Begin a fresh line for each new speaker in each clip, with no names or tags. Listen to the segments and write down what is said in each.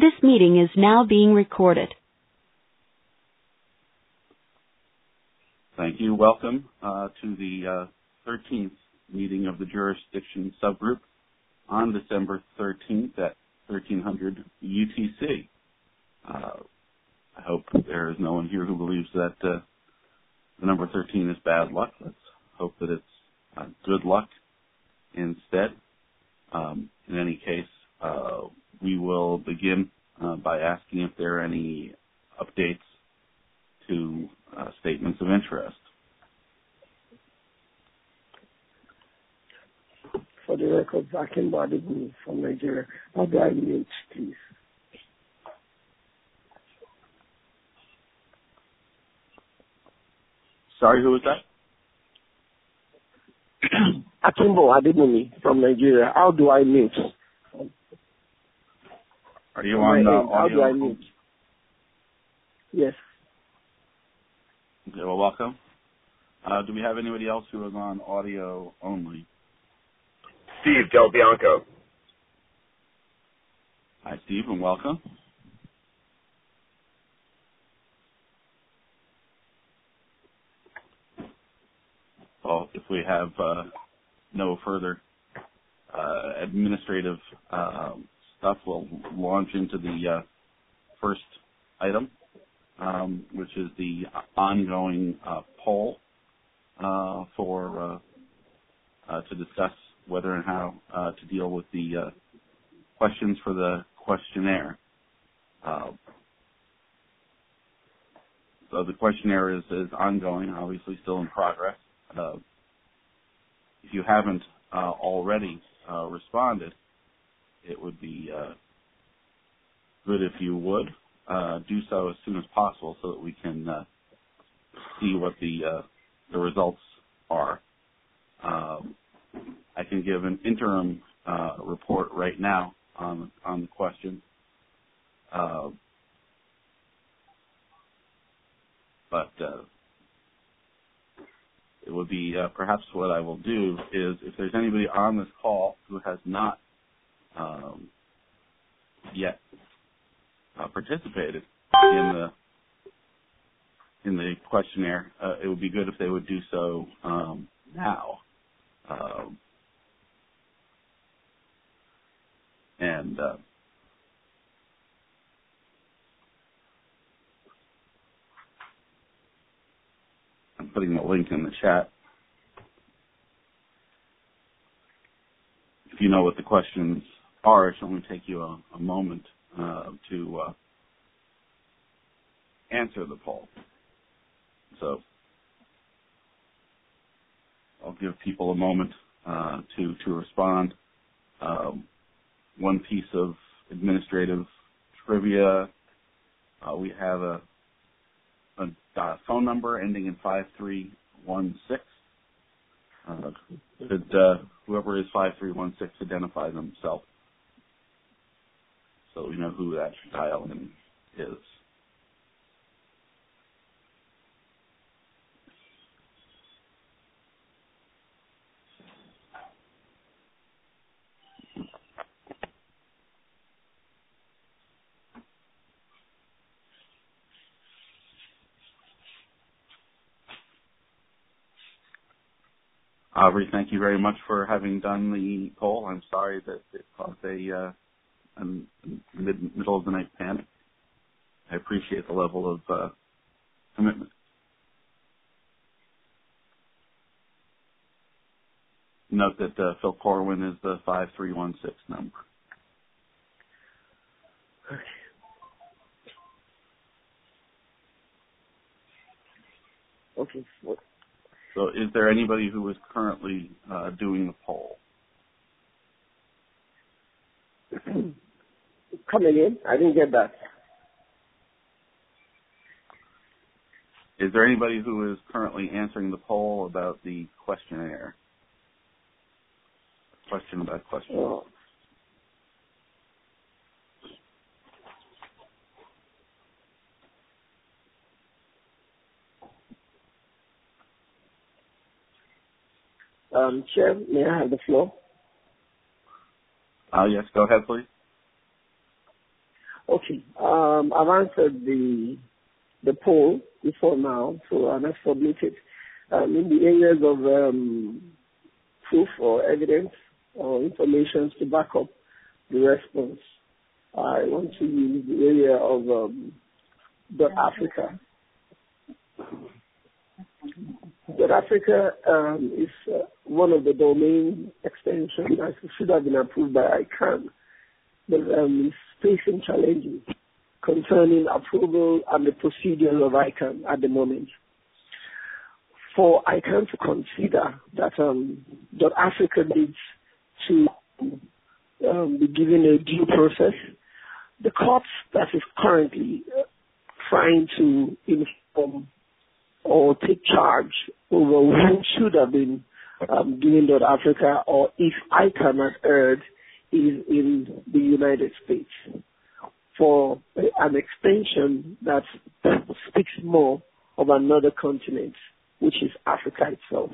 This meeting is now being recorded.
Thank you. Welcome to the 13th meeting of the Jurisdiction Subgroup on December 13th at 1300 UTC. I hope there is no one here who believes that the number 13 is bad luck. Let's hope that it's good luck instead. In any case, we will begin by asking if there are any updates to statements of interest.
For the record, Akimbo Adebumi from Nigeria. How do I mute, please?
Sorry, who was that?
Akimbo Adebumi from Nigeria. How do I mute?
Are you on audio?
How do I mute? Yes.
Okay, well, welcome. Do we have anybody else who is on audio only?
Steve Del Bianco.
Hi, Steve, and welcome. Well, if we have no further administrative stuff, we'll launch into the first item, which is the ongoing poll to discuss whether and how to deal with the questions for the questionnaire. So the questionnaire is ongoing, obviously still in progress. If you haven't already responded, it would be good if you would do so as soon as possible so that we can see what the results are. I can give an interim report right now on the question. But it would be perhaps what I will do is if there's anybody on this call who has not yet participated in the questionnaire, it would be good if they would do so now. And I'm putting the link in the chat. If you know what the questions are, it should only take you a moment to answer the poll. So I'll give people a moment to respond. One piece of administrative trivia. We have a phone number ending in 5316. Could whoever is 5316 identify themselves so we know who that dial-in is. Aubrey, thank you very much for having done the poll. I'm sorry that it caused a middle of the night panic. I appreciate the level of commitment. Note that Phil Corwin is the 5316 number.
Okay.
So is there anybody who is currently doing the poll?
Come again? I didn't get that.
Is there anybody who is currently answering the poll about the questionnaire? Question about questionnaire.
Oh. Chair, may I have the floor?
Yes, go ahead, please.
Okay. I've answered the poll before now, so I've submitted. In the areas of proof or evidence or information to back up the response, I want to use the area of .Africa. .Africa is one of the domain extensions that should have been approved by ICANN, but is facing challenges concerning approval and the procedures of ICANN at the moment. For ICANN to consider that .Africa needs to be given a due process, the court that is currently trying to inform or take charge over who should have been given .Africa or if ICANN has erred is in the United States for an extension that speaks more of another continent, which is Africa itself.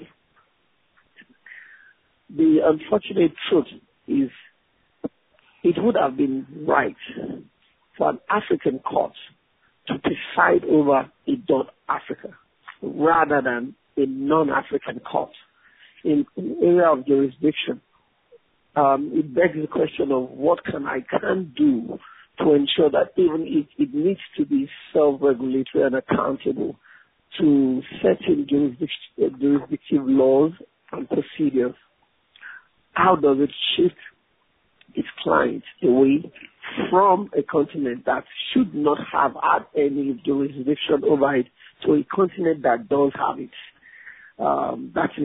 The unfortunate truth is it would have been right for an African court to preside over a .Africa rather than a non-African court in an area of jurisdiction. It begs the question of what can ICANN do to ensure that even if it needs to be self-regulatory and accountable to certain jurisdictive laws and procedures, how does it shift its clients away from a continent that should not have had any jurisdiction over it to a continent that does have it? That is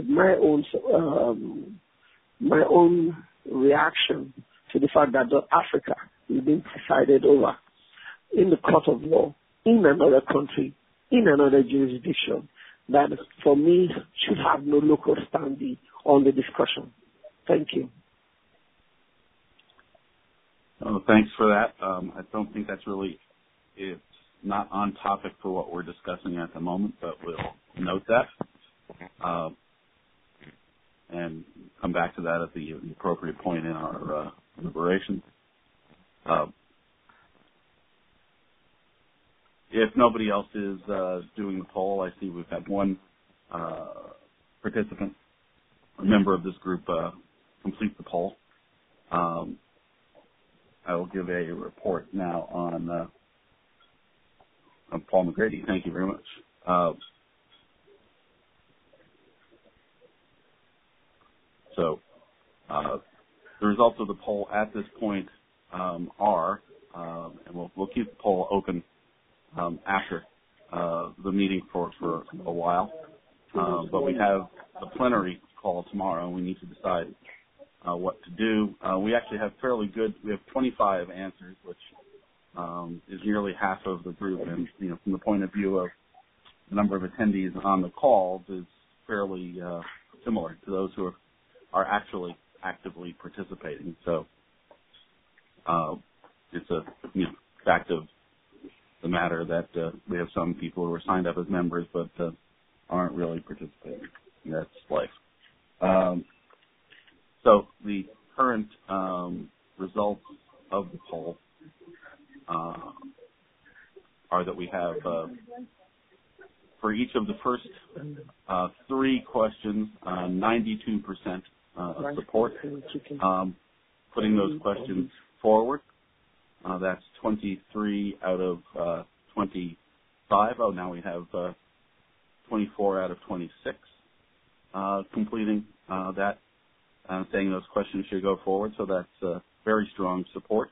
my own reaction to the fact that Africa is being presided over in the court of law in another country, in another jurisdiction, that for me should have no local standing on the discussion. Thank you.
Oh, thanks for that. I don't think that's really, it's not on topic for what we're discussing at the moment, but we'll note that and come back to that at the appropriate point in our deliberations. If nobody else is doing the poll, I see we've had one participant, a member of this group, complete the poll. I will give a report now on Paul McGrady. Thank you very much. So the results of the poll at this point are, and we'll keep the poll open after the meeting for a while, but we have the plenary call tomorrow, and we need to decide what to do. We actually have we have 25 answers, which is nearly half of the group, and from the point of view of the number of attendees on the calls is fairly similar to those who are actually actively participating. So it's a fact of the matter that we have some people who are signed up as members but aren't really participating. That's life. So the current results of the poll are that we have, for each of the first three questions, 92% support, putting those questions forward. That's 23 out of 25. Oh, now we have 24 out of 26 completing that, saying those questions should go forward. So that's very strong support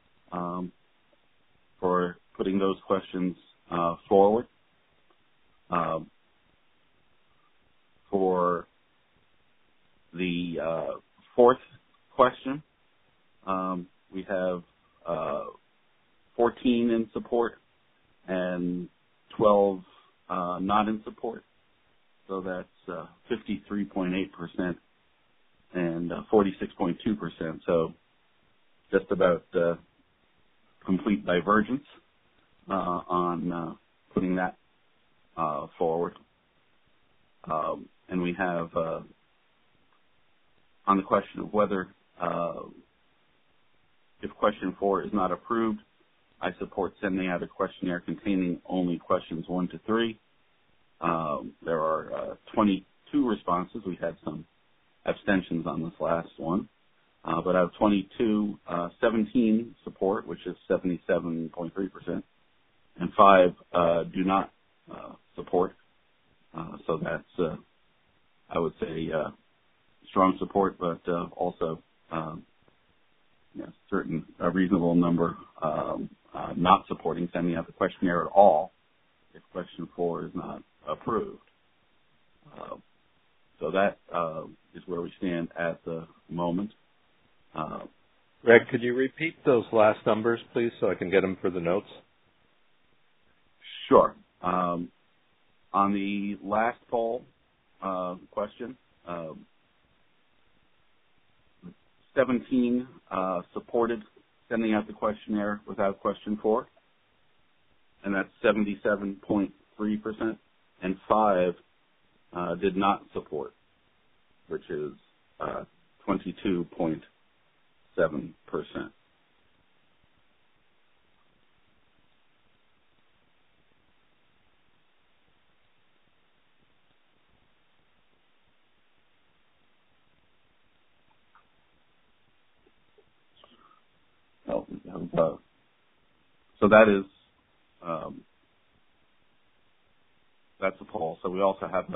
for putting those questions forward. For the fourth question, we have 14 in support and 12 not in support. So that's 53.8% and 46.2%. So just about complete divergence on putting that forward. And we have on the question of whether if question 4 is not approved, I support sending out a questionnaire containing only questions 1 to 3. There are 22 responses. We had some abstentions on this last one. But out of 22, 17 support, which is 77.3%, and 5 do not support. So that's, I would say, strong support, but also certain a reasonable number not supporting sending out the questionnaire at all if question 4 is not approved. So that is where we stand at the moment.
Greg, could you repeat those last numbers, please, so I can get them for the notes?
Sure. On the last poll question, 17 supported sending out the questionnaire without question 4, and that's 77.3%, and 5 did not support, which is 22.7%. So that is that's a poll. So we also have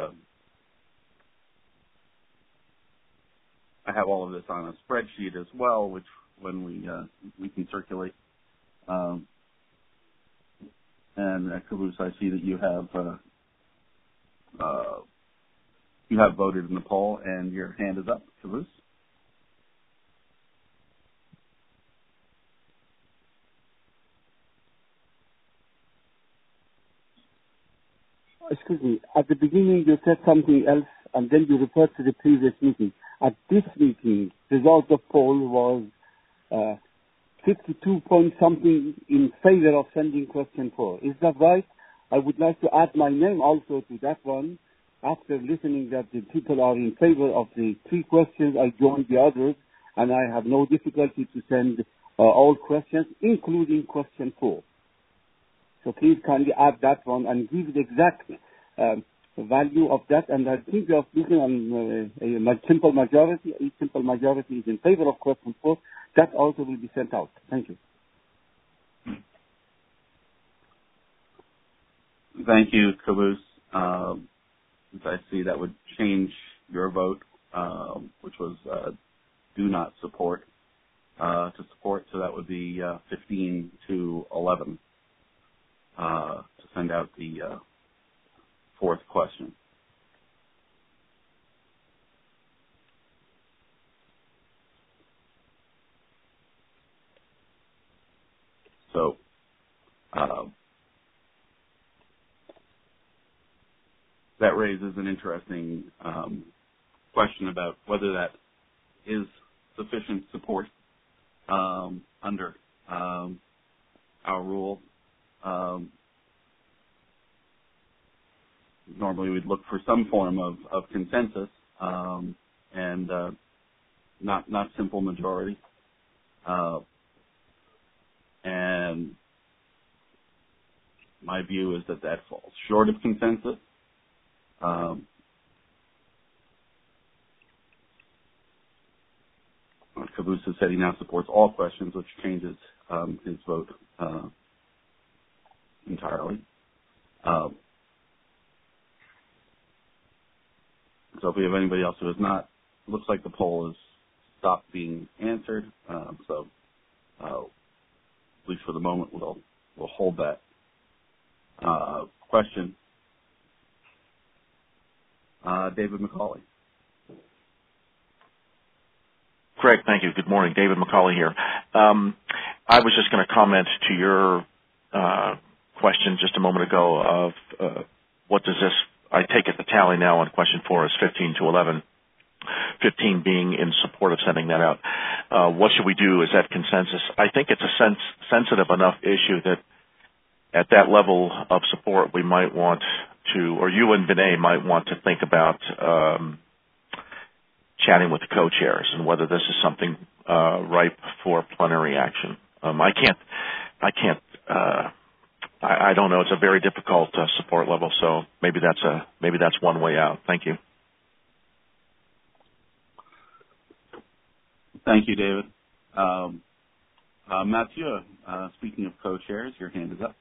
I have all of this on a spreadsheet as well, which when we can circulate. And Caboose, I see that you have voted in the poll, and your hand is up, Caboose.
Excuse me, at the beginning you said something else and then you referred to the previous meeting. At this meeting, result of poll was 52 point something in favor of sending question 4. Is that right? I would like to add my name also to that one. After listening that the people are in favor of the 3 questions, I joined the others, and I have no difficulty to send all questions, including question 4. So please kindly add that one and give the exact value of that. And I think we are speaking on a simple majority. A simple majority is in favor of question 4. That also will be sent out. Thank you.
Thank you, Caboose. I see that would change your vote, which was do not support, to support. So that would be 15 to 11. To send out the 4th question. So that raises an interesting question about whether that is sufficient support under our rule. Normally we'd look for some form of consensus and not simple majority. And my view is that falls short of consensus. Caboose has said he now supports all questions, which changes his vote entirely. So if we have anybody else who has not, it looks like the poll has stopped being answered. So at least for the moment, we'll hold that question. David McCauley.
Greg, thank you. Good morning. David McCauley here. I was just going to comment to your question just a moment ago of what does this, I take it the tally now on question 4 is 15 to 11, 15 being in support of sending that out. What should we do? Is that consensus? I think it's a sensitive enough issue that at that level of support we might want to, or you and Vinay might want to think about chatting with the co-chairs and whether this is something ripe for plenary action. I can't I don't know. It's a very difficult support level, so maybe that's one way out. Thank you.
Thank you, David. Mathieu, speaking of co-chairs, your hand is up.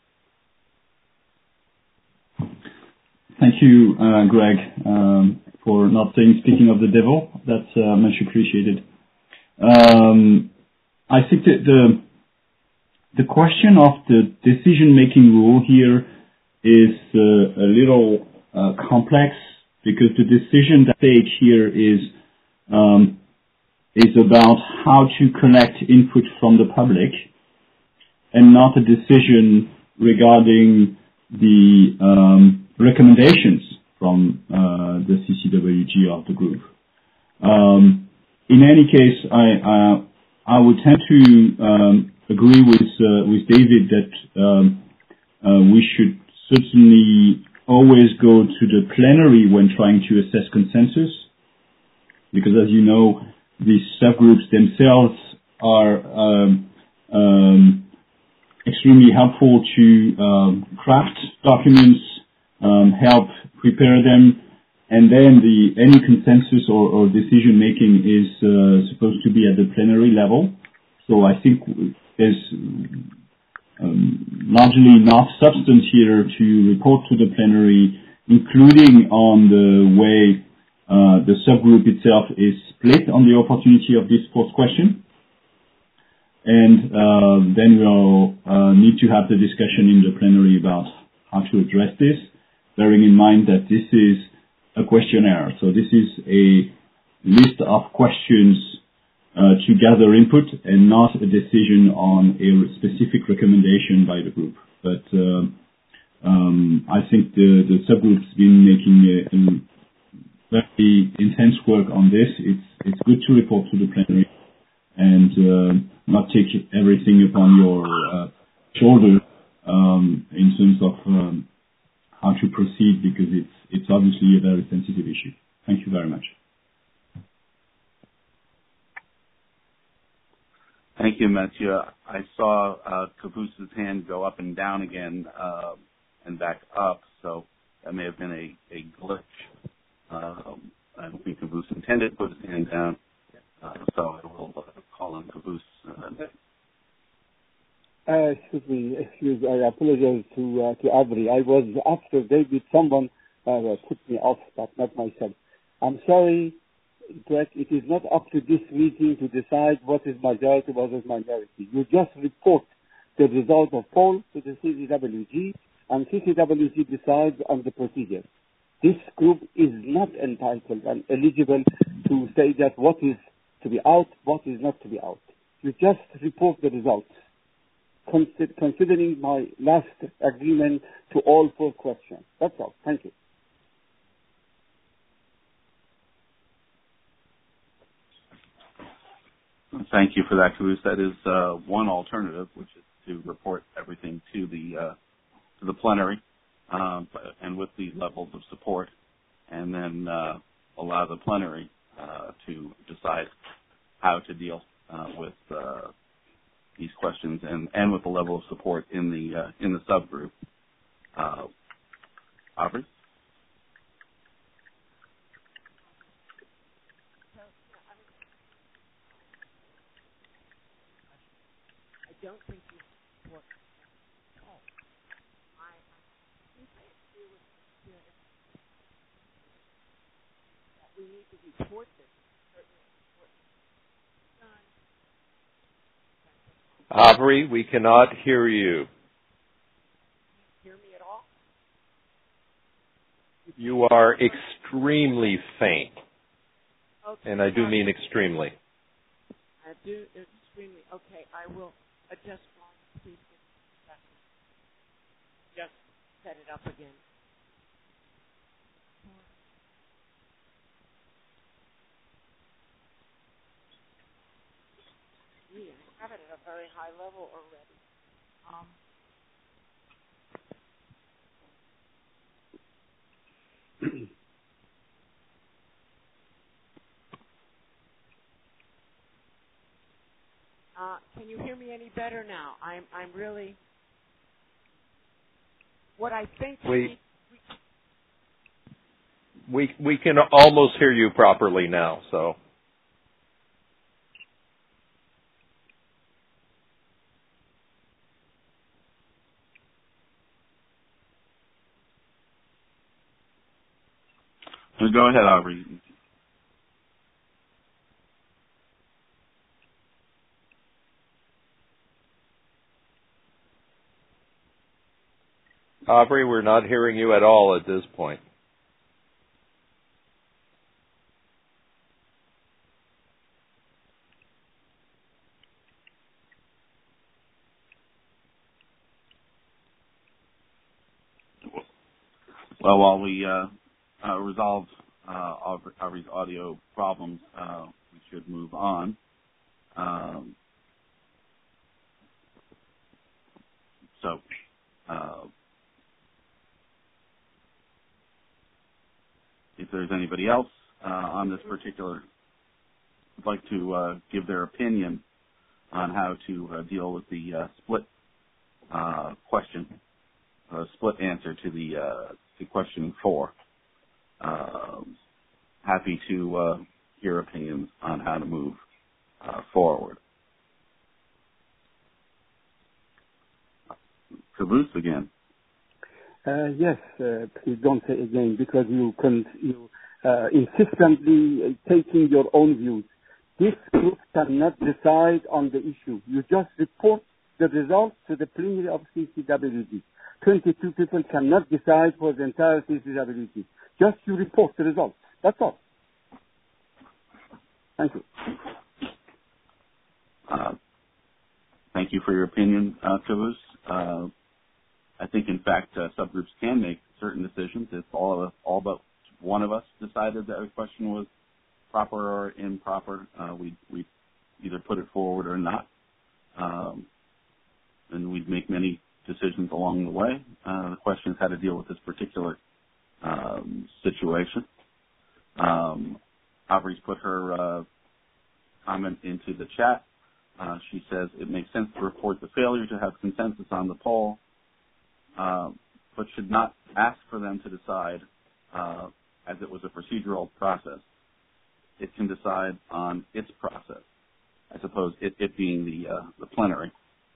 Thank you, Greg, for not saying speaking of the devil. That's much appreciated. I think that the question of the decision-making rule here is a little complex, because the decision at stake here is about how to collect input from the public, and not a decision regarding the recommendations from the CCWG of the group. In any case, I would tend to agree with David that we should certainly always go to the plenary when trying to assess consensus, because, as you know, these subgroups themselves are extremely helpful to craft documents, help prepare them, and then any consensus or decision making is supposed to be at the plenary level. So I think there's largely enough substance here to report to the plenary, including on the way the subgroup itself is split on the opportunity of this fourth question. And then we'll need to have the discussion in the plenary about how to address this, bearing in mind that this is a questionnaire. So this is a list of questions to gather input, and not a decision on a specific recommendation by the group. But I think the subgroup's been making very intense work on this. It's good to report to the plenary and not take everything upon your shoulder in terms of how to proceed, because it's obviously a very sensitive issue. Thank you very much.
Thank you, Mathieu. I saw Caboos's hand go up and down again and back up, so that may have been a glitch. I don't think Caboose intended to put his hand down, so I will call on Caboose next.
Excuse me. I apologize to Avery. I was after David. Someone put me off, but not myself. I'm sorry, Greg. It is not up to this meeting to decide what is majority, what is minority. You just report the result of poll to the CCWG, and CCWG decides on the procedure. This group is not entitled and eligible to say that what is to be out, what is not to be out. You just report the results, considering my last agreement to all 4 questions. That's all. Thank you.
Thank you for that, Caboose. That is one alternative, which is to report everything to the plenary, and with the levels of support, and then allow the plenary to decide how to deal with these questions and with the level of support in the subgroup. Aubrey?
I don't think you support at all. I think I agree with you that we need to report this. Certainly important.
Aubrey, we cannot hear you.
Hear me at all?
You are extremely faint.
Okay.
And I do mean extremely.
I do extremely. Okay, I will adjust volume. Please give me a second. Just set it up again. Yeah, I have it at a very high level already. Can you hear me any better now? I'm really what I think
we can almost hear you properly now, so.
Go ahead, Aubrey.
Aubrey, we're not hearing you at all at this point.
Well, while we resolve Aubrey's audio problems, we should move on. If there's anybody else on this particular, would like to give their opinion on how to deal with the split question, split answer to to question 4. Happy to hear opinions on how to move forward. Caboose again.
Yes, please don't say again, because you insistently taking your own views. This group cannot decide on the issue. You just report the results to the plenary of CCWD. 22 people cannot decide for the entire CCWD. Just you report the results. That's all. Thank you.
Thank you for your opinion, Caboose. I think, in fact, subgroups can make certain decisions. If all but one of us decided that a question was proper or improper, we'd either put it forward or not. And we'd make many decisions along the way. The questions had to deal with this particular situation. Aubrey's put her comment into the chat. She says, it makes sense to report the failure to have consensus on the poll, but should not ask for them to decide as it was a procedural process. It can decide on its process. I suppose it being the plenary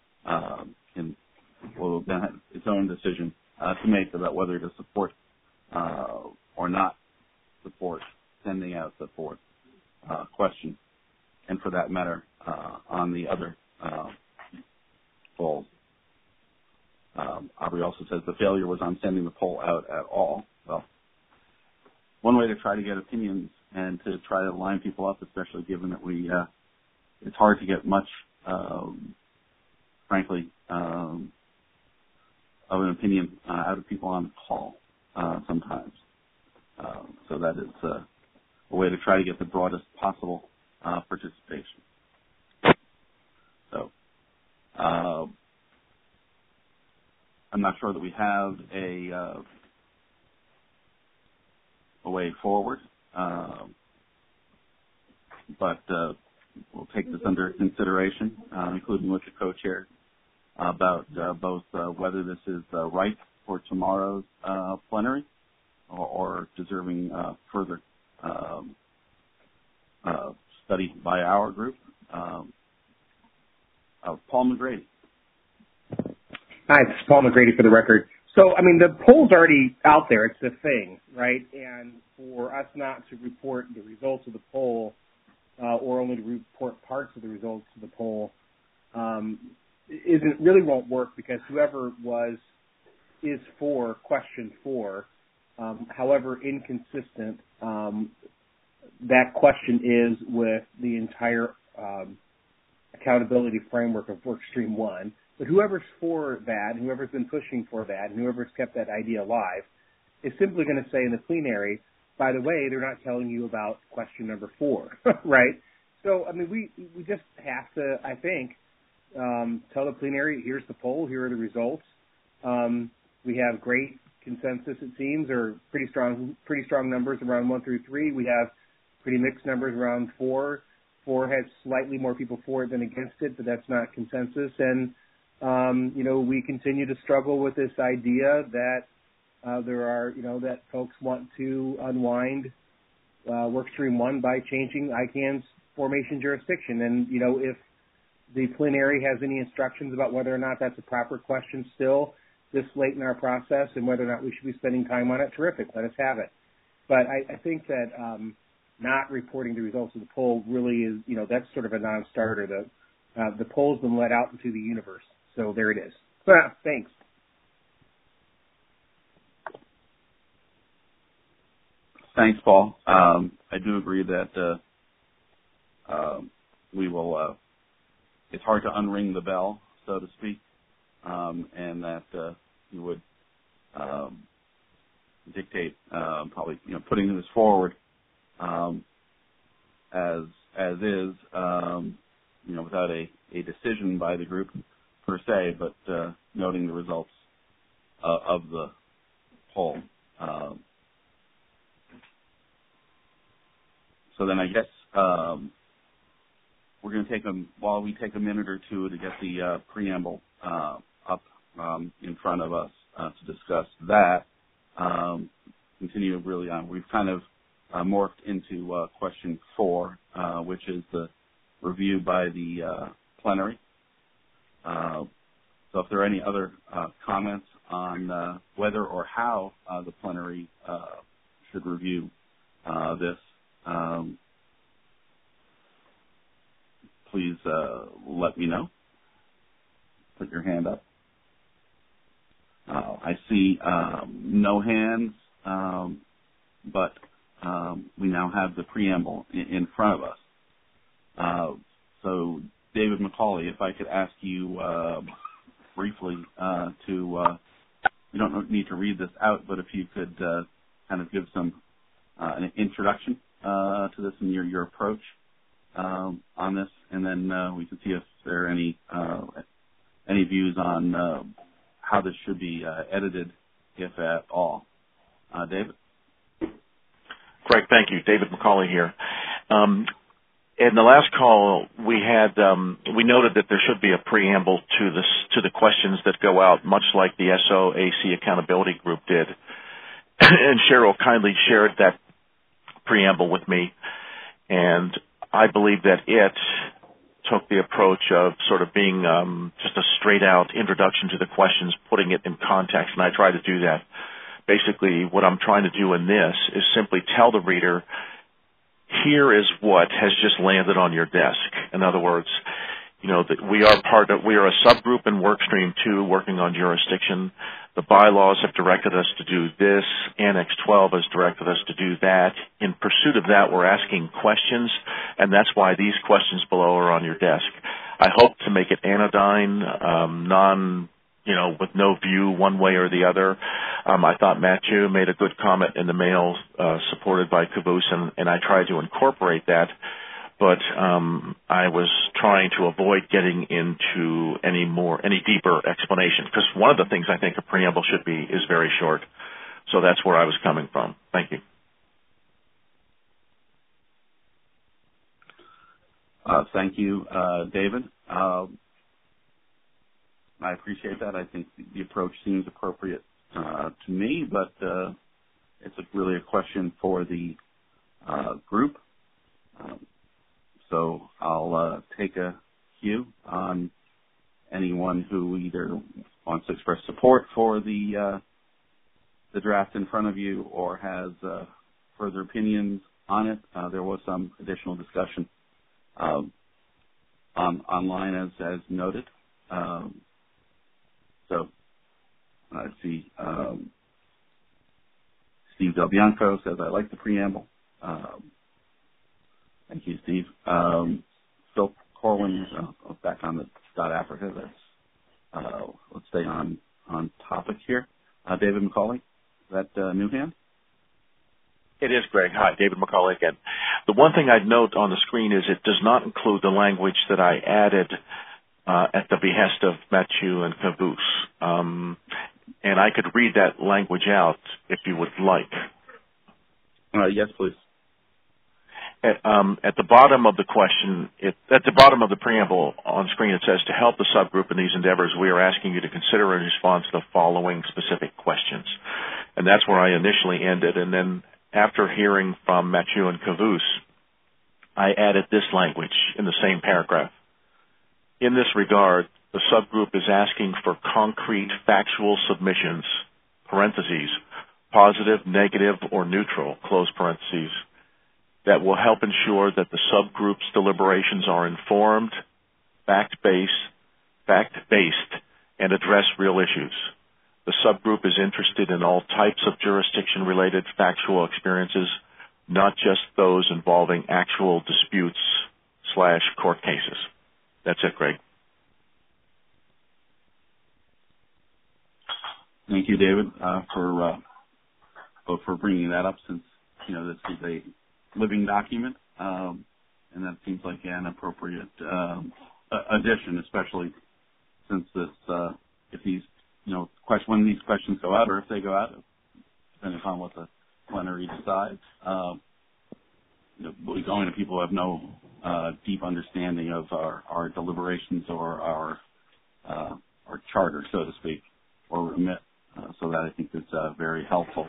will then have its own decision to make about whether to support or not support sending out the 4th question, and for that matter, on the other polls. Aubrey also says the failure was on sending the poll out at all. Well, one way to try to get opinions and to try to line people up, especially given that it's hard to get much, frankly, of an opinion out of people on the call sometimes. So that is a way to try to get the broadest possible participation. So I'm not sure that we have a way forward, but we'll take this under consideration, including with the co-chair, about both whether this is right for tomorrow's plenary or deserving further study by our group. Paul McGrady.
Hi, this is Paul McGrady for the record. So, I mean, the poll's already out there. It's the thing, right? And for us not to report the results of the poll or only to report parts of the results of the poll really won't work, because whoever is for question 4, however inconsistent that question is with the entire accountability framework of Workstream 1. But whoever's for that, and whoever's been pushing for that, and whoever's kept that idea alive, is simply going to say in the plenary, by the way, they're not telling you about question number 4, right? So, I mean, we just have to, I think, tell the plenary, here's the poll, here are the results. We have great consensus, it seems, or pretty strong numbers around 1 through 3. We have pretty mixed numbers around 4. 4 has slightly more people for it than against it, but that's not consensus. And We continue to struggle with this idea that that folks want to unwind Workstream 1 by changing ICANN's formation jurisdiction. And, if the plenary has any instructions about whether or not that's a proper question still this late in our process and whether or not we should be spending time on it, terrific, let us have it. But I think that not reporting the results of the poll really is, that's sort of a non-starter. The poll's been let out into the universe. So there it is. Thanks.
Thanks, Paul. I do agree that we will. It's hard to unring the bell, so to speak, and that you would dictate probably putting this forward as is, without a decision by the group per se, but noting the results of the poll. So then I guess we're going to take while we take a minute or two to get the preamble up in front of us to discuss that. Continue really on. We've kind of morphed into question 4, which is the review by the plenary. So if there are any other comments on whether or how the plenary should review this, please let me know. Put your hand up. I see no hands, but we now have the preamble in front of us. So, David McCauley, if I could ask you briefly to, you don't need to read this out, but if you could kind of give some an introduction to this and your approach on this, and then we can see if there are any views on how this should be edited, if at all. David?
Greg, thank you. David McCauley here. In the last call, we noted that there should be a preamble to the questions that go out, much like the SOAC Accountability Group did. And Cheryl kindly shared that preamble with me, and I believe that it took the approach of sort of being just a straight-out introduction to the questions, putting it in context, and I try to do that. Basically, what I'm trying to do in this is simply tell the reader, here is what has just landed on your desk. In other words, that we are a subgroup in Workstream 2 working on jurisdiction. The bylaws have directed us to do this. Annex 12 has directed us to do that. In pursuit of that, we're asking questions, and that's why these questions below are on your desk. I hope to make it anodyne, with no view one way or the other. I thought Matthew made a good comment in the mail supported by Caboose, and I tried to incorporate that. But I was trying to avoid getting into any deeper explanation, because one of the things I think a preamble should be is very short. So that's where I was coming from. Thank you.
Thank you, David. I appreciate that. I think the approach seems appropriate to me, but it's really a question for the group. So I'll take a cue on anyone who either wants to express support for the draft in front of you or has further opinions on it. There was some additional discussion online as noted. So I see Steve Del Bianco says, I like the preamble. Thank you, Steve. Phil Corwin, back on the .Africa. Let's stay on topic here. David McCauley, is that new hand?
It is, Greg. Hi, David McCauley again. The one thing I'd note on the screen is it does not include the language that I added at the behest of Mathieu and Caboose. And I could read that language out if you would like.
Yes, please.
At the bottom of the question, at the bottom of the preamble on screen, it says, to help the subgroup in these endeavors, we are asking you to consider in response to the following specific questions. And that's where I initially ended. And then after hearing from Mathieu and Cavus, I added this language in the same paragraph. In this regard, the subgroup is asking for concrete factual submissions, parentheses, positive, negative, or neutral, close parentheses, that will help ensure that the subgroup's deliberations are informed, fact-based, and address real issues. The subgroup is interested in all types of jurisdiction-related factual experiences, not just those involving actual disputes/court cases. That's it, Greg.
Thank you, David, for bringing that up, since this is a living document, and that seems like an appropriate addition, especially since this, if these, when these questions go out, or if they go out, depending upon what the plenary decides, we'll be going to people who have no deep understanding of our deliberations or our charter, so to speak, or remit. So that I think is very helpful.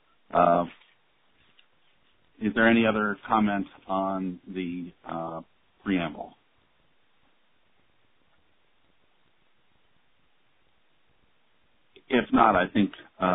Is there any other comment on the preamble? If not, I think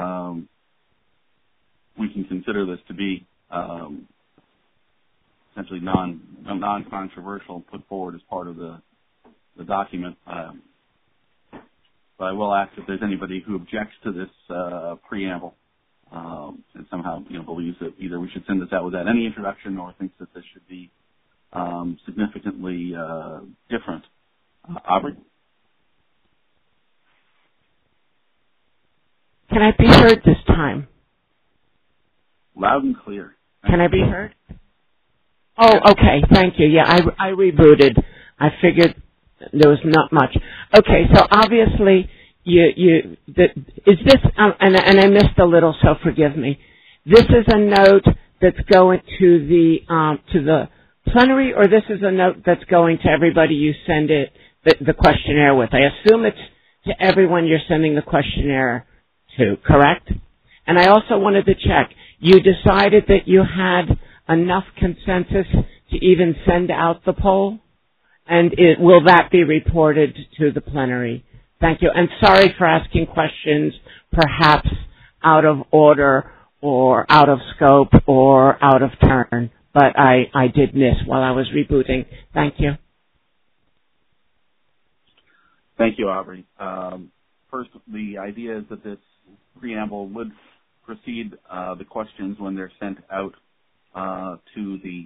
we can consider this to be essentially non-controversial, put forward as part of the document. But I will ask if there's anybody who objects to this preamble and somehow believes that either we should send this out without any introduction or thinks that this should be significantly different. Aubrey?
Can I be heard this time?
Loud and clear.
Can I be heard? Oh, okay. Thank you. Yeah, I rebooted. I figured there was not much. Okay, so obviously is this and I missed a little, so forgive me. This is a note that's going to the plenary, or this is a note that's going to everybody you send it the questionnaire with. I assume it's to everyone you're sending the questionnaire to, correct? And I also wanted to check. You decided that you had enough consensus to even send out the poll? And will that be reported to the plenary? Thank you. And sorry for asking questions perhaps out of order or out of scope or out of turn, but I did miss while I was rebooting. Thank you.
Thank you, Aubrey. First, the idea is that this preamble would precede the questions when they're sent out to the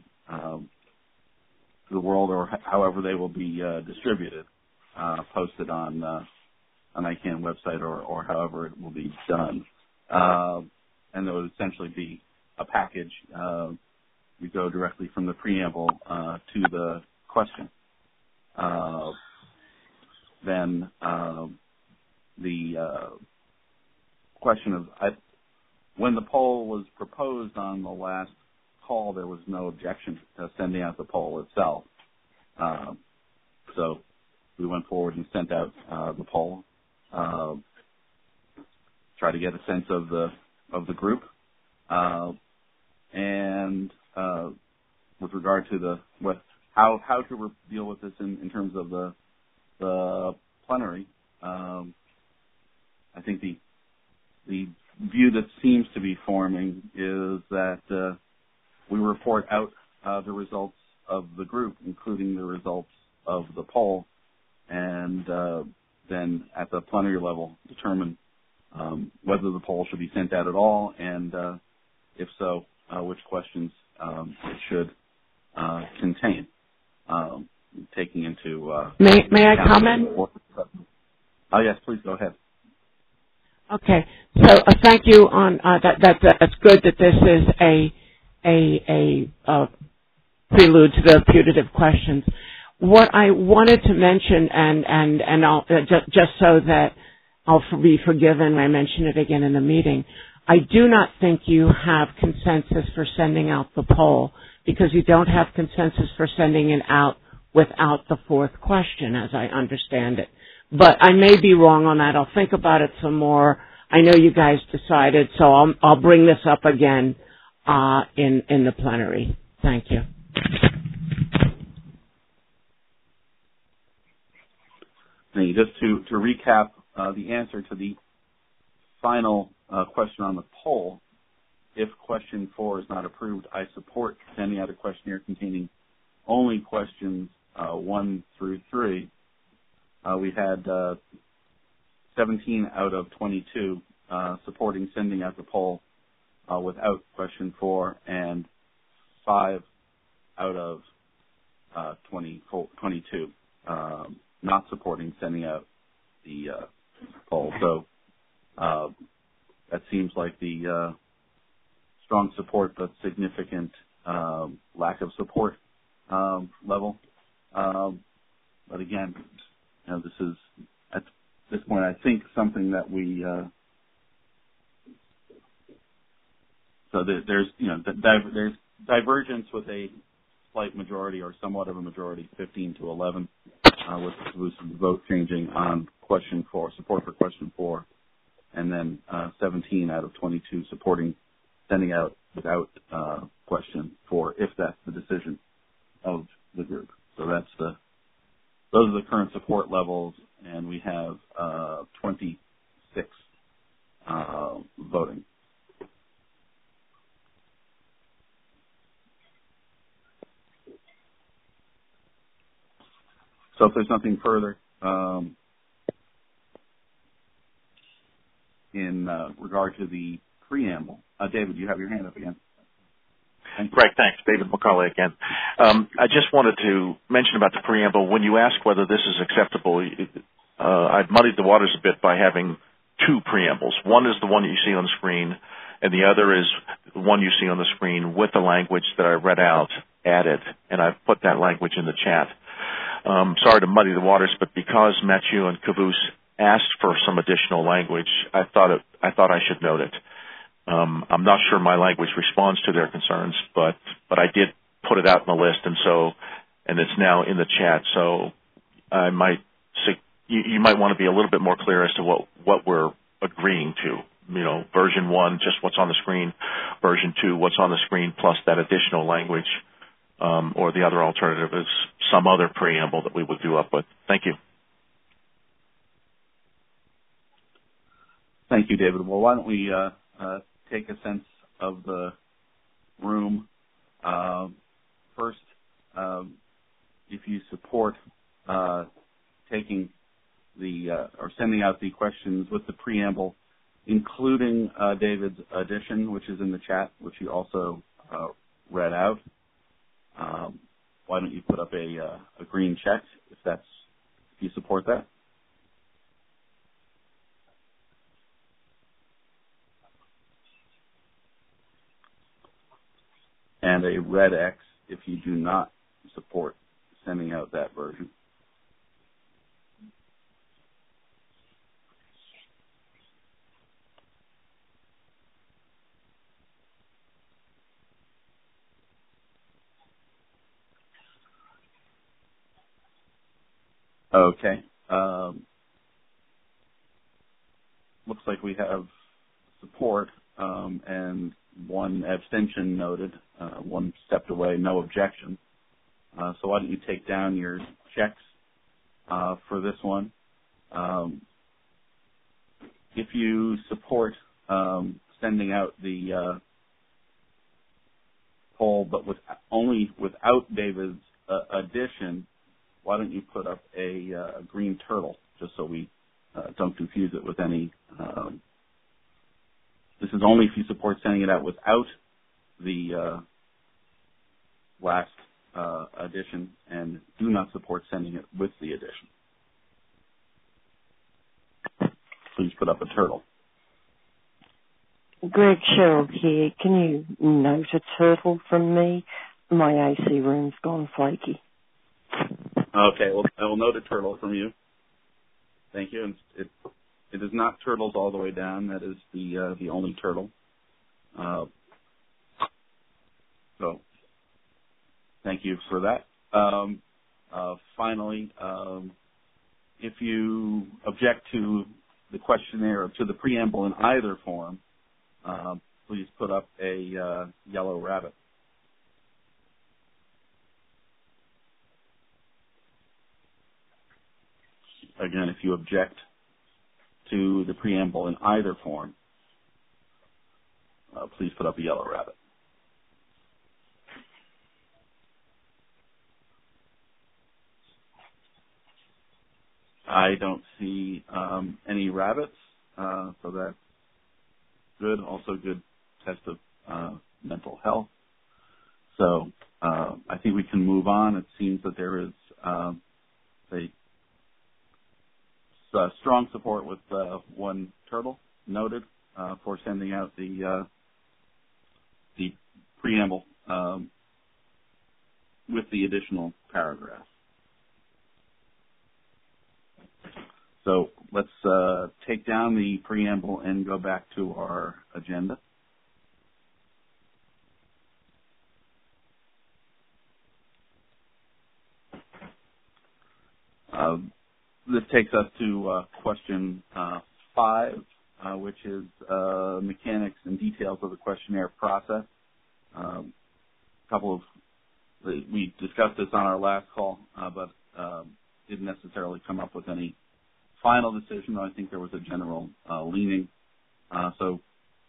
world, or however they will be distributed, posted on ICANN website, or however it will be done. And there would essentially be a package. We go directly from the preamble to the question. Then the question of when the poll was proposed on the last call, there was no objection to sending out the poll itself. So we went forward and sent out the poll, try to get a sense of the group, and with regard to how to deal with this in terms of the plenary. I think the view that seems to be forming is that we report out the results of the group, including the results of the poll, and then at the plenary level determine whether the poll should be sent out at all, and if so, which questions it should contain. Taking into
may I comment?
Oh yes, please go ahead.
Okay, so thank you on that's good that this is a prelude to the putative questions. What I wanted to mention, and I'll just so that I'll be forgiven, I mention it again in the meeting. I do not think you have consensus for sending out the poll because you don't have consensus for sending it out without the fourth question, as I understand it. But I may be wrong on that. I'll think about it some more. I know you guys decided, so I'll bring this up again in the plenary. Thank you.
Just to recap the answer to the final question on the poll, if question 4 is not approved, I support sending out a questionnaire containing only questions 1 through 3. We had 17 out of 22 supporting sending out the poll without question 4, and 5 out of 22 not supporting sending out the poll. So that seems like the strong support but significant lack of support level. But again, this is at this point, I think, something that we so there's there's divergence with a slight majority or somewhat of a majority, 15 to 11, with the vote changing on question 4, support for question 4, and then 17 out of 22 supporting sending out without question 4, if that's the decision of the group. So those are the current support levels, and we have 26 voting. So if there's nothing further in regard to the preamble, David, you have your hand up again.
Greg, thanks. David McCauley again. I just wanted to mention about the preamble. When you ask whether this is acceptable, I've muddied the waters a bit by having two preambles. One is the one that you see on the screen, and the other is the one you see on the screen with the language that I read out added, and I've put that language in the chat. Sorry to muddy the waters, but because Mathieu and Caboose asked for some additional language, I thought I should note it. I'm not sure my language responds to their concerns, but I did put it out in the list, and it's now in the chat. So I might you might want to be a little bit more clear as to what we're agreeing to. Version 1, just what's on the screen. Version 2, what's on the screen plus that additional language. Or the other alternative is some other preamble that we would do up with. Thank you.
Thank you, David. Well, why don't we take a sense of the room. First, if you support taking or sending out the questions with the preamble, including David's addition, which is in the chat, which you also read out. Why don't you put up a green check if you support that? And a red X if you do not support sending out that version. Okay. Looks like we have support and one abstention noted, one stepped away, no objection. So why don't you take down your checks for this one? If you support sending out the poll, but only without David's addition, why don't you put up a green turtle, just so we don't confuse it with any. This is only if you support sending it out without the last addition, and do not support sending it with the addition. Please put up a turtle.
Greg Sherrill here. Can you note a turtle from me? My AC room's gone flaky.
Okay, well, I will note a turtle from you. Thank you. And It is not turtles all the way down. That is the only turtle. So thank you for that. Finally, if you object to the questionnaire or to the preamble in either form, please put up a yellow rabbit. Again, if you object to the preamble in either form, please put up a yellow rabbit. I don't see any rabbits, so that's good. Also good test of mental health. So I think we can move on. It seems that there is strong support with one turtle noted for sending out the preamble with the additional paragraph. So let's take down the preamble and go back to our agenda. This takes us to question 5, which is mechanics and details of the questionnaire process. We discussed this on our last call, but didn't necessarily come up with any final decision, though I think there was a general leaning. So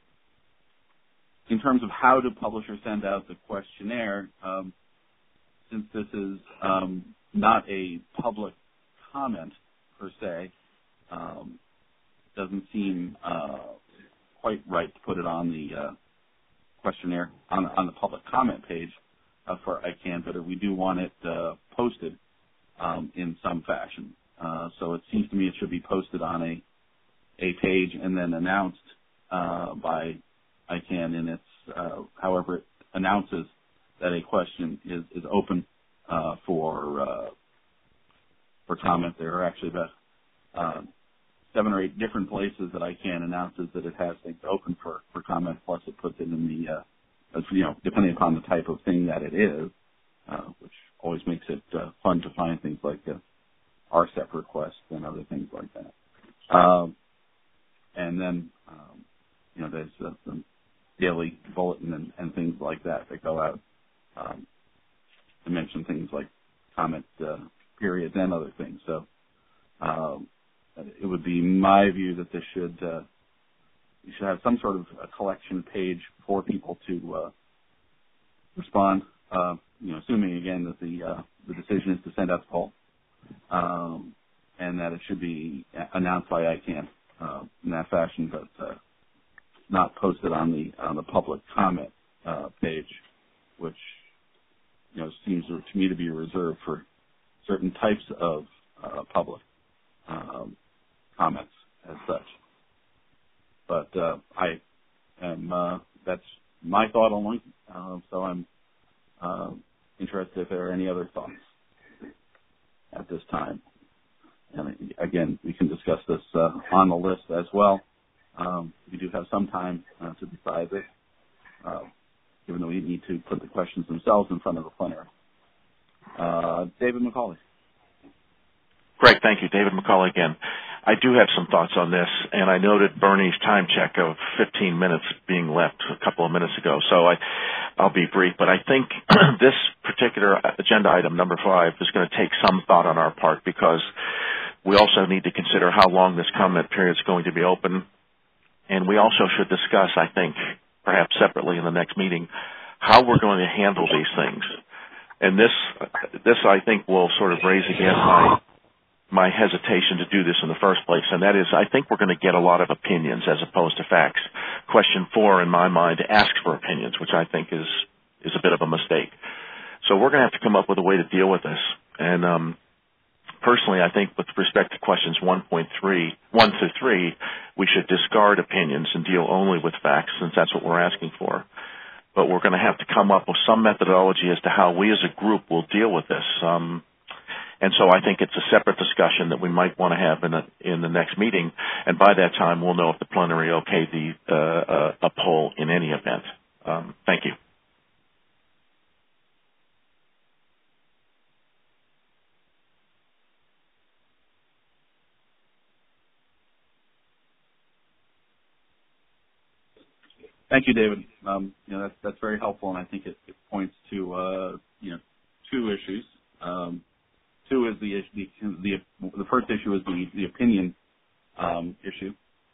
in terms of how do publishers send out the questionnaire, since this is not a public comment per se, doesn't seem quite right to put it on the questionnaire on the public comment page for ICANN, but we do want it posted in some fashion. So it seems to me it should be posted on a page and then announced by ICANN in its however it announces that a question is open for comment. There are actually about 7 or 8 different places that ICANN announces that it has things open for comment, plus it puts it in the depending upon the type of thing that it is, which always makes it fun to find things like RCEP requests and other things like that. And then, there's some daily bulletin and things like that go out to mention things like comment periods and other things. So it would be my view that this you should have some sort of a collection page for people to respond, assuming, again, that the decision is to send out the poll. And that it should be announced by ICANN in that fashion, but not posted on the public comment page, which seems to me to be reserved for certain types of public comments as such. But I am that's my thought only, so I'm interested if there are any other thoughts at this time. And again, we can discuss this on the list as well. We do have some time to decide this, given that we need to put the questions themselves in front of the plenary. David McCauley.
Greg, thank you. David McCauley again. I do have some thoughts on this, and I noted Bernie's time check of 15 minutes being left a couple of minutes ago, so I'll be brief. But I think this particular agenda item, number 5, is going to take some thought on our part, because we also need to consider how long this comment period is going to be open, and we also should discuss, I think, perhaps separately in the next meeting, how we're going to handle these things. And this I think, will sort of raise again my hesitation to do this in the first place, and that is, I think we're going to get a lot of opinions as opposed to facts. Question 4, in my mind, asks for opinions, which I think is a bit of a mistake. So we're going to have to come up with a way to deal with this. And personally, I think with respect to questions 1 through 3, we should discard opinions and deal only with facts, since that's what we're asking for. But we're going to have to come up with some methodology as to how we as a group will deal with this. And so I think it's a separate discussion that we might want to have in the next meeting. And by that time, we'll know if the plenary okayed a poll in any event. Thank you.
Thank you, David. That's very helpful, and I think it points to two issues. Two is the first issue is the opinion issue,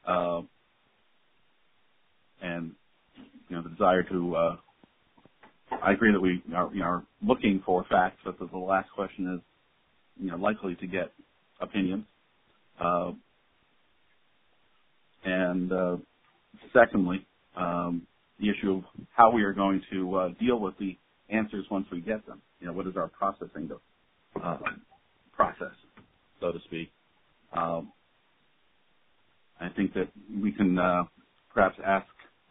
and the desire to. I agree that we are looking for facts, but the last question is likely to get opinions, and secondly. The issue of how we are going to deal with the answers once we get them. What is our processing process, so to speak? I think that we can perhaps ask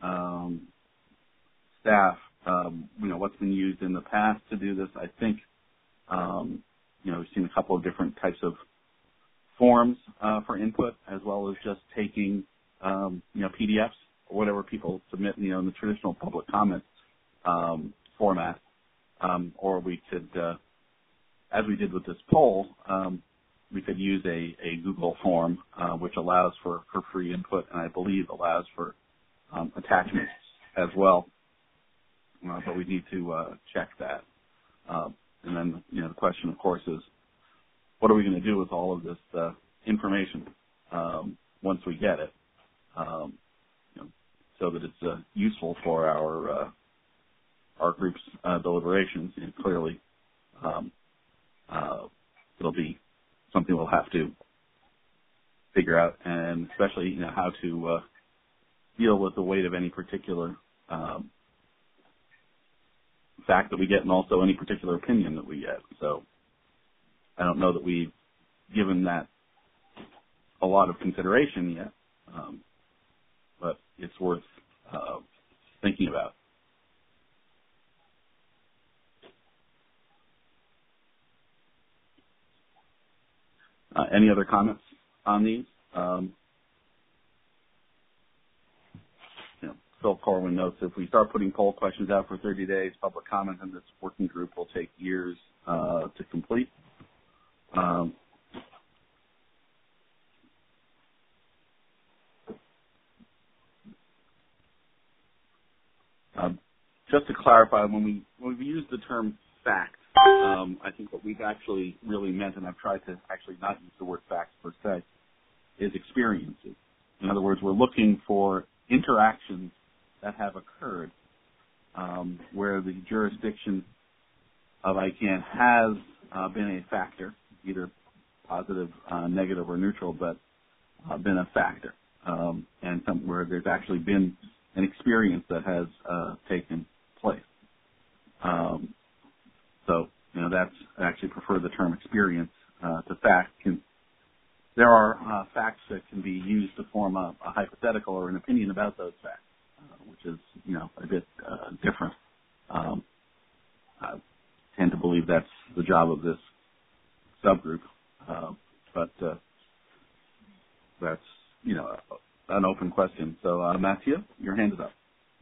staff, what's been used in the past to do this. I think, we've seen a couple of different types of forms for input, as well as just taking, PDFs. Whatever people submit, in the traditional public comment format, or we could, as we did with this poll, we could use a Google form, which allows for free input, and I believe allows for attachments as well. But we need to check that. And then, the question, of course, is what are we going to do with all of this information once we get it? So that it's useful for our group's deliberations. Clearly, it'll be something we'll have to figure out, and especially how to deal with the weight of any particular fact that we get, and also any particular opinion that we get. So I don't know that we've given that a lot of consideration yet. But it's worth thinking about. Any other comments on these? Phil Corwin notes if we start putting poll questions out for 30 days, public comment in this working group will take years to complete. Just to clarify, when we've used the term fact, I think what we've actually really meant, and I've tried to actually not use the word facts per se, is experiences. In other words, we're looking for interactions that have occurred where the jurisdiction of ICANN has been a factor, either positive, negative, or neutral, but been a factor, and where there's actually been an experience that has taken place. So, that's, I actually prefer the term experience to fact. There are facts that can be used to form a hypothetical or an opinion about those facts, which is, a bit different. I tend to believe that's the job of this subgroup, but that's, an open question. So, Matthew, your hand is up.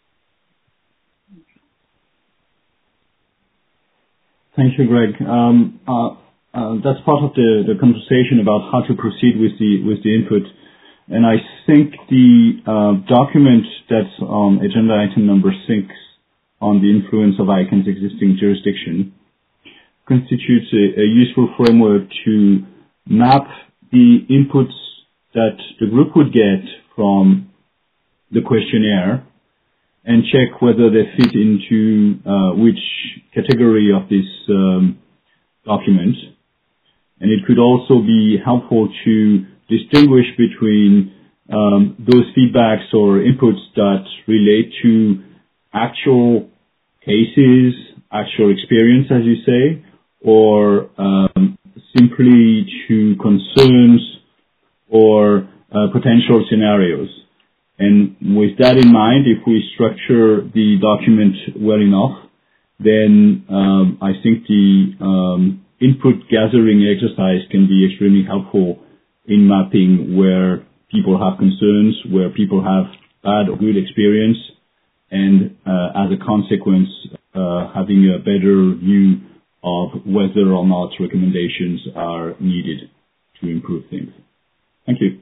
Thank you, Greg. That's part of the conversation about how to proceed with the input, and I think the document that's on agenda item number 6 on the influence of ICANN's existing jurisdiction constitutes a useful framework to map the inputs that the group would get from the questionnaire and check whether they fit into which category of this document. And it could also be helpful to distinguish between those feedbacks or inputs that relate to actual cases, actual experience, as you say, or simply to concerns or potential scenarios. And with that in mind, if we structure the document well enough, then I think the input gathering exercise can be extremely helpful in mapping where people have concerns, where people have bad or good experience, and as a consequence, having a better view of whether or not recommendations are needed to improve things. Thank you.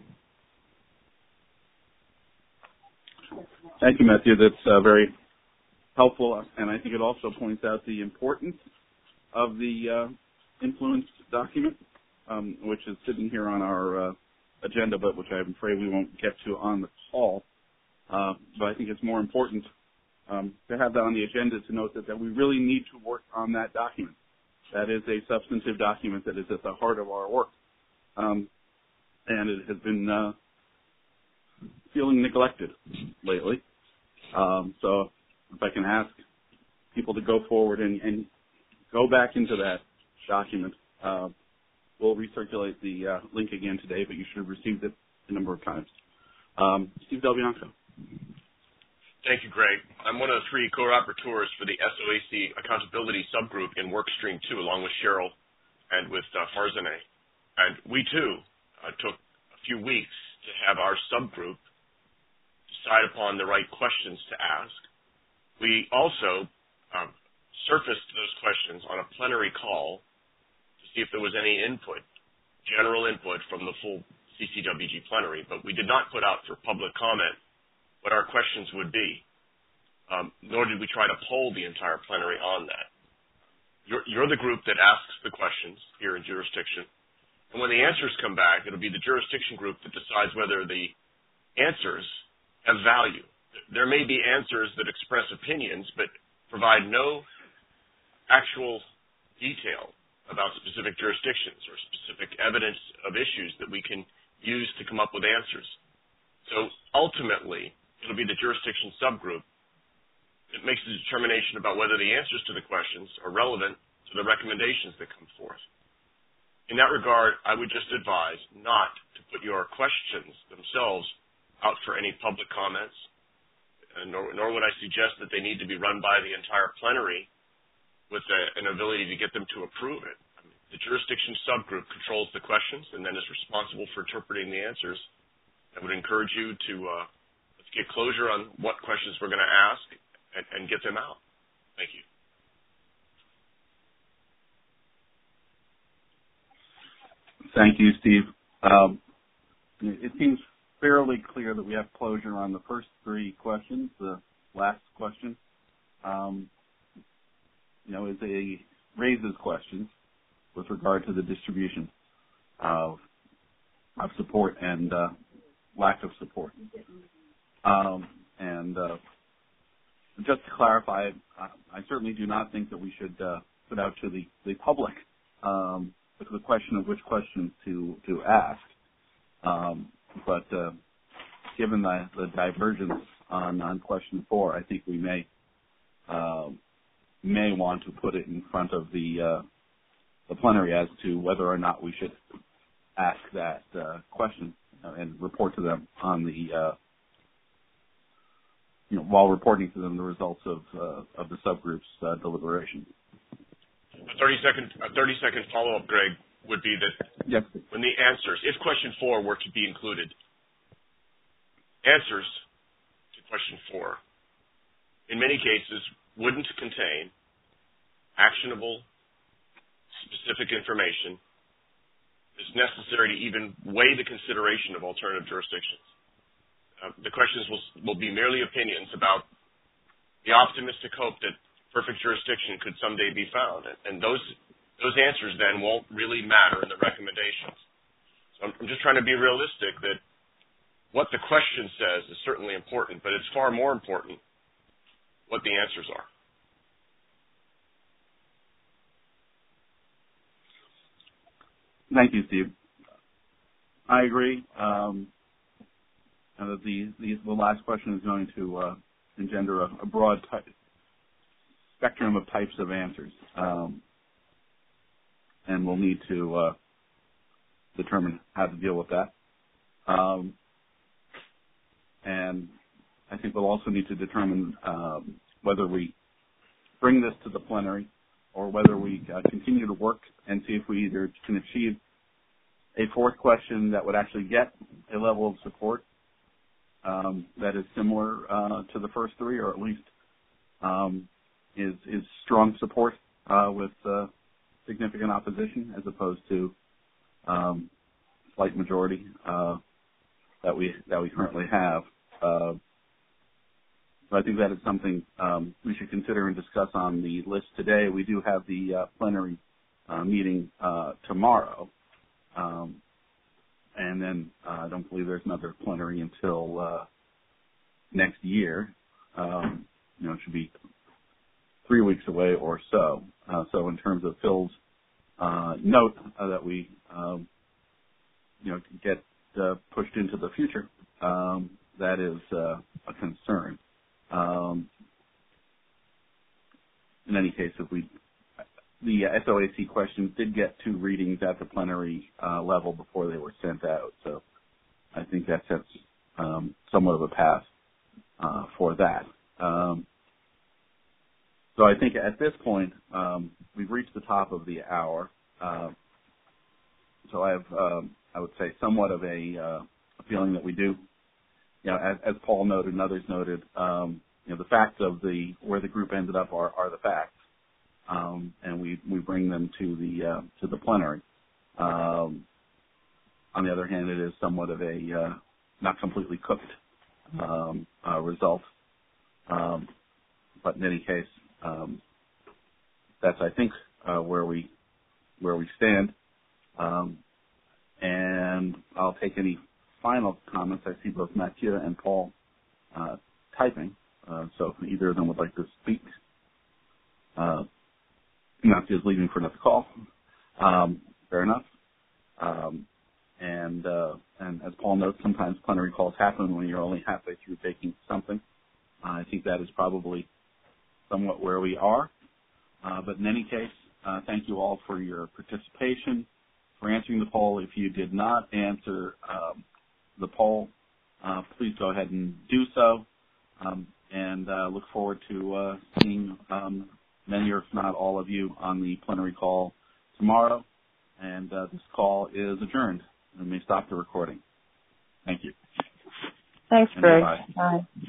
Thank you, Matthew. That's very helpful, and I think it also points out the importance of the influence document, which is sitting here on our agenda, but which I'm afraid we won't get to on the call. But I think it's more important to have that on the agenda to note that we really need to work on that document. That is a substantive document that is at the heart of our work. And it has been feeling neglected lately. So if I can ask people to go forward and go back into that document, we'll recirculate the link again today, but you should have received it a number of times. Steve Del Bianco.
Thank you, Greg. I'm one of the 3 co-rapporteurs for the SOAC Accountability Subgroup in Workstream 2, along with Cheryl and with Farzaneh. And we, too, took a few weeks to have our subgroup decide upon the right questions to ask. We also surfaced those questions on a plenary call to see if there was any input, general input from the full CCWG plenary, but we did not put out for public comment what our questions would be, nor did we try to poll the entire plenary on that. You're the group that asks the questions here in jurisdiction, and when the answers come back, it'll be the jurisdiction group that decides whether the answers have value. There may be answers that express opinions, but provide no actual detail about specific jurisdictions or specific evidence of issues that we can use to come up with answers. So ultimately, it'll be the jurisdiction subgroup that makes the determination about whether the answers to the questions are relevant to the recommendations that come forth. In that regard, I would just advise not to put your questions themselves out for any public comments, nor would I suggest that they need to be run by the entire plenary with an ability to get them to approve it. I mean, the jurisdiction subgroup controls the questions and then is responsible for interpreting the answers. I would encourage you to let's get closure on what questions we're going to ask and get them out. Thank you.
Thank you, Steve. It seems fairly clear that we have closure on the first 3 questions. The last question, raises questions with regard to the distribution of support and lack of support. Just to clarify, I certainly do not think that we should put out to the public the question of which questions to ask. But given the divergence on question 4, I think we may want to put it in front of the plenary as to whether or not we should ask that question and report to them on the while reporting to them the results of the subgroup's deliberation.
A 30-second follow-up, Greg, would be that
yes.
When the answers, if question 4 were to be included, answers to question 4, in many cases, wouldn't contain actionable, specific information that's necessary to even weigh the consideration of alternative jurisdictions. The questions will be merely opinions about the optimistic hope that perfect jurisdiction could someday be found, and those answers then won't really matter in the recommendations. So I'm just trying to be realistic that what the question says is certainly important, but it's far more important what the answers are.
Thank you, Steve. I agree. That the last question is going to engender a broad spectrum of types of answers, and we'll need to determine how to deal with that. And I think we'll also need to determine whether we bring this to the plenary or whether we continue to work and see if we either can achieve a fourth question that would actually get a level of support that is similar to the first three, or at least is strong support with significant opposition, as opposed to slight majority that we currently have. So I think that is something we should consider and discuss on the list today. We do have the plenary meeting tomorrow, and then I don't believe there's another plenary until next year. It should be 3 weeks away or so. So in terms of Phil's note that we get pushed into the future, that is a concern. In any case, the SOAC questions did get 2 readings at the plenary level before they were sent out, so I think that sets somewhat of a path for that. So I think at this point we've reached the top of the hour. So I have, I would say, somewhat of a feeling that we do. As Paul noted and others noted, the facts of where the group ended up are the facts, and we bring them to the plenary. On the other hand, it is somewhat of a not completely cooked result, but in any case, that's, I think, where we stand. And I'll take any final comments. I see both Mathieu and Paul typing, so if either of them would like to speak. Matthew's leaving for another call. Fair enough. And as Paul notes, sometimes plenary calls happen when you're only halfway through taking something. I think that is probably somewhat where we are. But in any case, thank you all for your participation, for answering the poll. If you did not answer the poll, please go ahead and do so, and look forward to seeing many, or if not all of you, on the plenary call tomorrow. And this call is adjourned. We may stop the recording. Thank you.
Thanks, Greg. Bye.